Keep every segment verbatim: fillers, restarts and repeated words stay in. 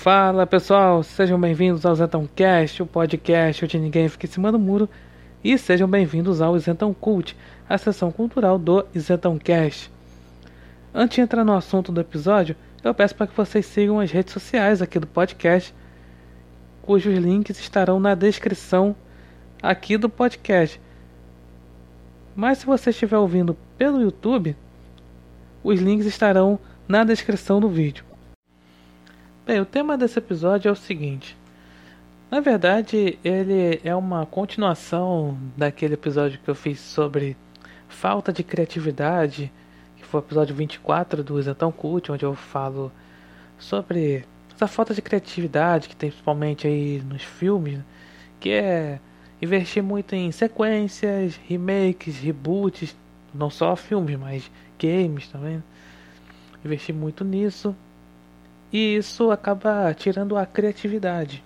Fala pessoal, sejam bem-vindos ao ZentãoCast, o podcast onde ninguém fica em cima do muro, e sejam bem-vindos ao Isentão Cult, a sessão cultural do ZentãoCast. Antes de entrar no assunto do episódio, eu peço para que vocês sigam as redes sociais aqui do podcast, cujos links estarão na descrição aqui do podcast. Mas se você estiver ouvindo pelo YouTube, os links estarão na descrição do vídeo. Bem, o tema desse episódio é o seguinte. Na verdade, ele é uma continuação daquele episódio que eu fiz sobre falta de criatividade, que foi o episódio vinte e quatro do Isentão Cult, onde eu falo sobre essa falta de criatividade que tem principalmente aí nos filmes, que é investir muito em sequências, remakes, reboots, não só filmes, mas games também. Investir muito nisso. E isso acaba tirando a criatividade.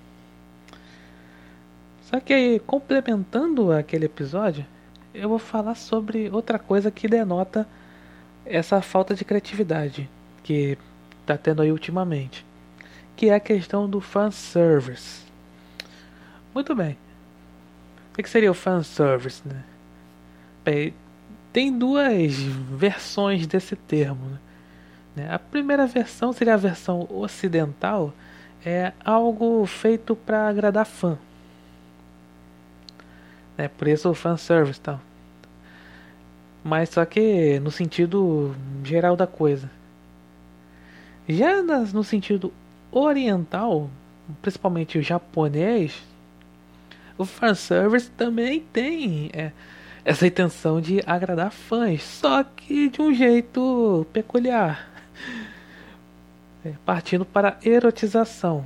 Só que aí, complementando aquele episódio, eu vou falar sobre outra coisa que denota essa falta de criatividade que está tendo aí ultimamente, que é a questão do fanservice. Muito bem. O que seria o fanservice, né? Bem, tem duas versões desse termo, né? A primeira versão seria a versão ocidental, é algo feito para agradar fã, né? Por isso o fanservice, tal. Mas só que no sentido geral da coisa. Já no sentido oriental, principalmente o japonês, o fanservice também tem é, essa intenção de agradar fãs, só que de um jeito peculiar, é, partindo para a erotização.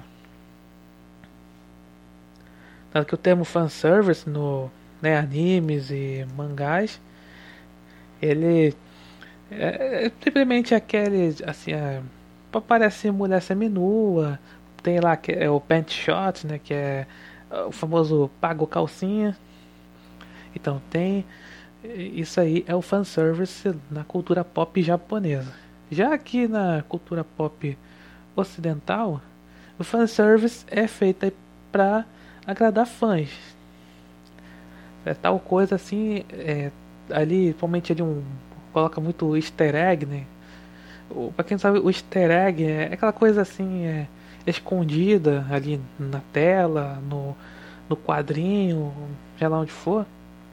Tanto que o termo fanservice no, né, animes e mangás, ele é, é simplesmente aquele assim, é, parece mulher seminua, tem lá que é o pant shot, né, que é o famoso pago calcinha. Então tem isso aí, é o fanservice na cultura pop japonesa. Já aqui na cultura pop ocidental, o fanservice é feito para agradar fãs. É tal coisa assim, é, ali, principalmente ali um coloca muito easter egg, né? Para quem não sabe, o easter egg é aquela coisa assim, é, escondida ali na tela, no, no quadrinho, sei lá onde for,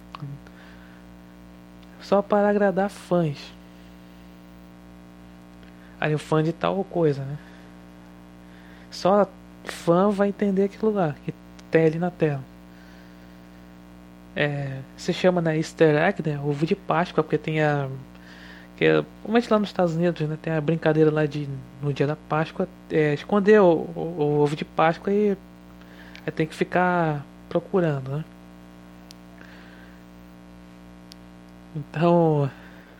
só para agradar fãs. Aí o fã de tal coisa, né? Só fã vai entender aquele lugar que tem ali na tela. É, se chama, né, easter egg, né, ovo de Páscoa, porque tem a que é, principalmente lá nos Estados Unidos, né, tem a brincadeira lá de no dia da Páscoa, é, esconder o, o, o ovo de Páscoa e aí tem que ficar procurando, né? Então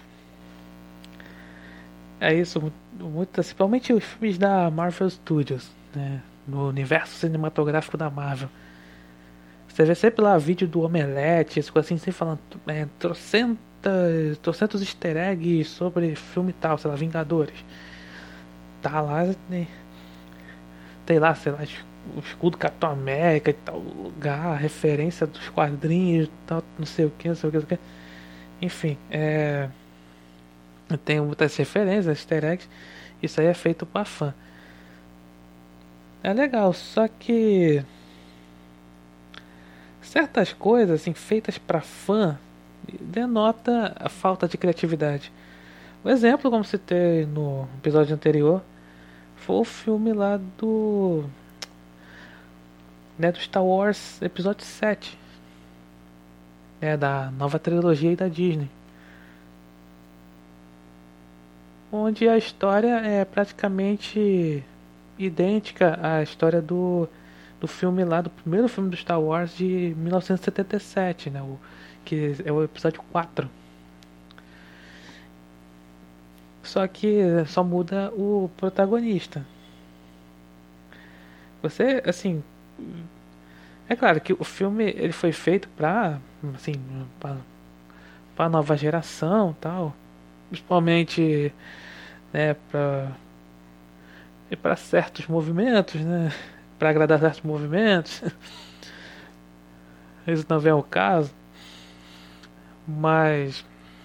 é isso, muito, principalmente os filmes da Marvel Studios, né, no universo cinematográfico da Marvel. Você vê sempre lá vídeo do Omelete, isso assim, sem falando, é, trocentas, trocentos easter eggs sobre filme tal, sei lá, Vingadores. Tá lá, né, tem lá, sei lá, o escudo Capitão América e tal lugar, referência dos quadrinhos, tal, não sei o que, não sei o que, não sei o que. Enfim, é, tem muitas referências, easter eggs. Isso aí é feito pra fã. É legal, só que certas coisas assim, feitas para fã denota a falta de criatividade. O exemplo, como citei no episódio anterior, foi o filme lá do, né, do Star Wars Episódio sete, né, da nova trilogia da Disney, onde a história é praticamente idêntica à história do do filme lá, do primeiro filme do Star Wars de mil novecentos e setenta e sete, né, o, que é o episódio quatro. Só que só muda o protagonista. Você, assim, é claro que o filme ele foi feito pra, assim, pra, pra nova geração, tal, principalmente, né, pra e para certos movimentos, né? Para agradar certos movimentos. Isso não vem ao caso, mas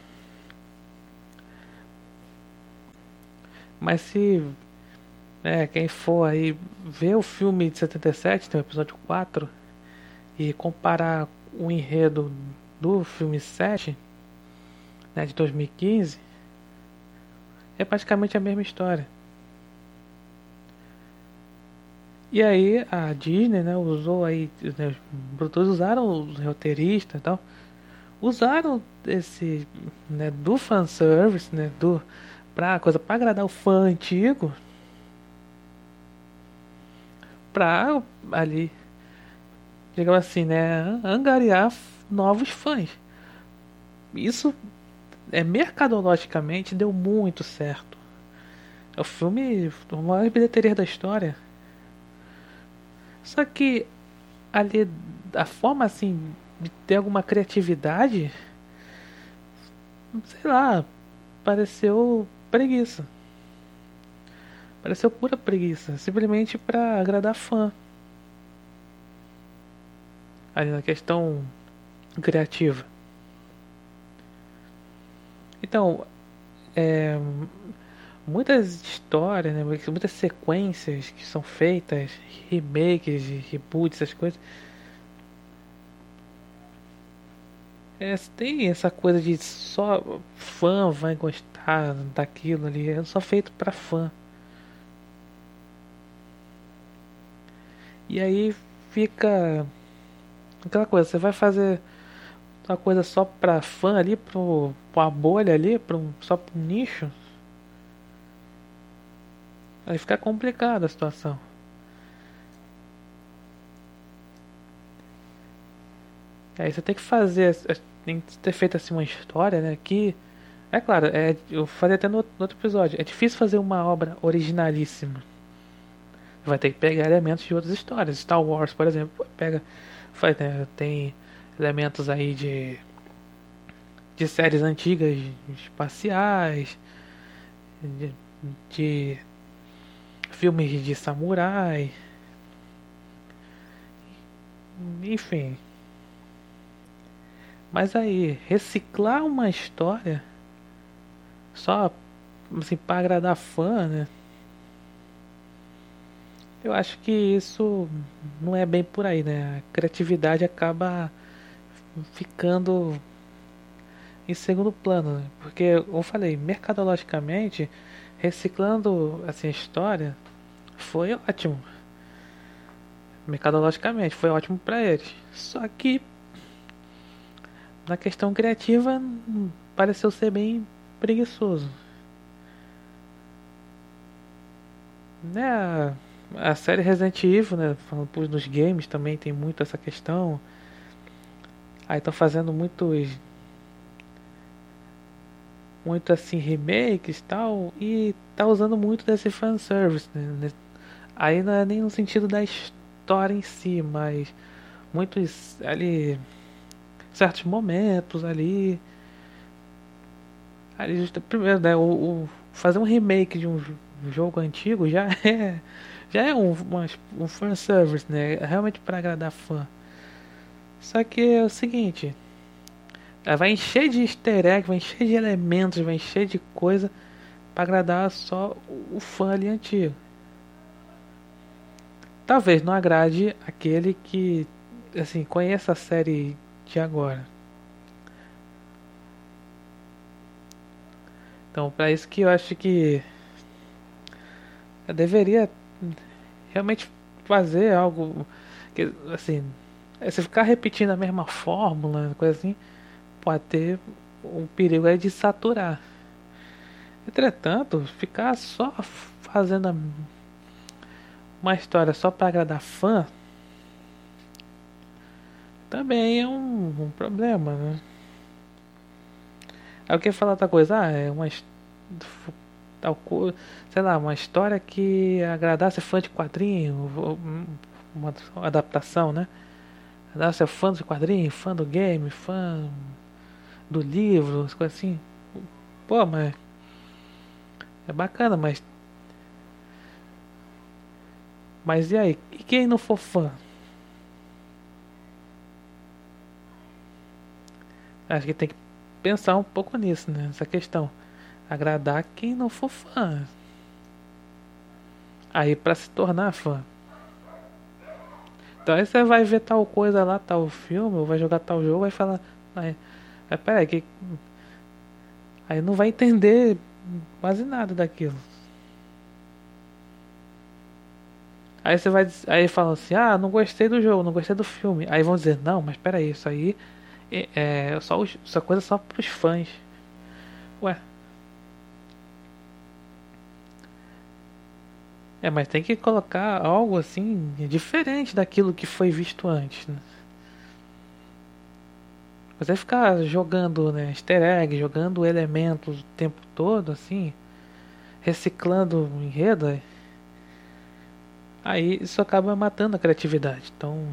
mas se é, quem for aí ver o filme de setenta e sete, tem o episódio quatro, e comparar o enredo do filme sete, né, de dois mil e quinze, é praticamente a mesma história. E aí a Disney, né, usou aí, né, os produtores usaram, os roteiristas e tal, usaram esse, né, do fanservice, né, do, pra coisa, pra agradar o fã antigo, pra ali, digamos assim, né, angariar novos fãs. Isso é mercadologicamente deu muito certo. É o filme, a maior bilheteria da história. Só que ali, a forma assim de ter alguma criatividade, sei lá, pareceu preguiça. Pareceu pura preguiça, simplesmente pra agradar fã. Ali na questão criativa. Então, é, muitas histórias, né, muitas sequências que são feitas, remakes, reboots, essas coisas, é, tem essa coisa de só fã vai gostar daquilo ali, é só feito pra fã. E aí fica aquela coisa, você vai fazer uma coisa só pra fã ali, pro, pra uma bolha ali, pro, um, só pro nicho, aí fica complicada a situação. Aí você tem que fazer, tem que ter feito assim uma história, né? Que, é claro, é, eu falei até no, outro- no outro episódio, é difícil fazer uma obra originalíssima. Vai ter que pegar elementos de outras histórias. Star Wars, por exemplo, pega, faz, né, tem elementos aí de, de séries antigas espaciais, de, de filmes de samurai, enfim. Mas aí, reciclar uma história só assim, para agradar fã, né? Eu acho que isso não é bem por aí, né? A criatividade acaba ficando em segundo plano, né? Porque eu falei, mercadologicamente, reciclando assim a história foi ótimo. Mercadologicamente foi ótimo para eles. Só que na questão criativa pareceu ser bem preguiçoso. Né, a, a série Resident Evil, né, falando pô, nos games também tem muito essa questão. Aí estão fazendo muitos muito assim remakes e tal e tá usando muito desse fanservice, né? Aí não é nem no sentido da história em si, mas muitos ali certos momentos ali ali justo, primeiro, né, o, o- fazer um remake de um j- jogo antigo já é já é um, uma, um fanservice, né? Realmente para agradar fã. Só que é o seguinte, ela vai encher de easter egg, vai encher de elementos, vai encher de coisa para agradar só o fã ali antigo. Talvez não agrade aquele que assim conheça a série de agora. Então, para isso que eu acho que eu deveria realmente fazer algo que assim, se ficar repetindo a mesma fórmula, coisa assim, pode ter um perigo aí de saturar. Entretanto, ficar só fazendo uma história só para agradar fã também é um, um problema, né? Aí eu queria falar outra coisa, ah, é uma his- tal coisa, sei lá, uma história que agradasse fã de quadrinho, ou, hum, uma adaptação, né? Agradasse fã de quadrinho, fã do game, fã do livro, as coisas assim. Pô, mas é bacana, mas Mas e aí? E quem não for fã? Acho que tem que pensar um pouco nisso, né? Nessa questão. Agradar quem não for fã. Aí pra se tornar fã. Então aí você vai ver tal coisa lá, tal filme, ou vai jogar tal jogo, vai falar. Aí, aí peraí, que. Aí não vai entender quase nada daquilo. Aí você vai. Aí fala assim, ah, não gostei do jogo, não gostei do filme. Aí vão dizer, não, mas peraí, isso aí é, é só os, essa coisa só pros fãs. Ué, é, mas tem que colocar algo assim diferente daquilo que foi visto antes, né? Você ficar jogando, né, easter egg, jogando elementos o tempo todo, assim, reciclando o enredo, aí isso acaba matando a criatividade. Então,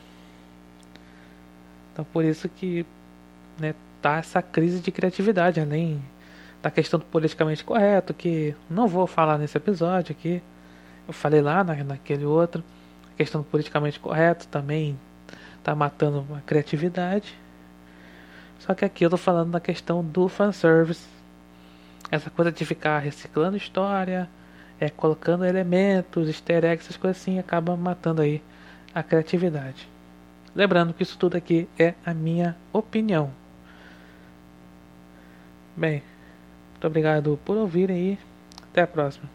então por isso que, né, tá essa crise de criatividade, além da questão do politicamente correto, que não vou falar nesse episódio aqui. Eu falei lá na, naquele outro. A questão do politicamente correto também tá matando a criatividade. Só que aqui eu tô falando da questão do fanservice. Essa coisa de ficar reciclando história, é, colocando elementos, easter eggs, essas coisas assim, acaba matando aí a criatividade. Lembrando que isso tudo aqui é a minha opinião. Bem, muito obrigado por ouvirem e até a próxima.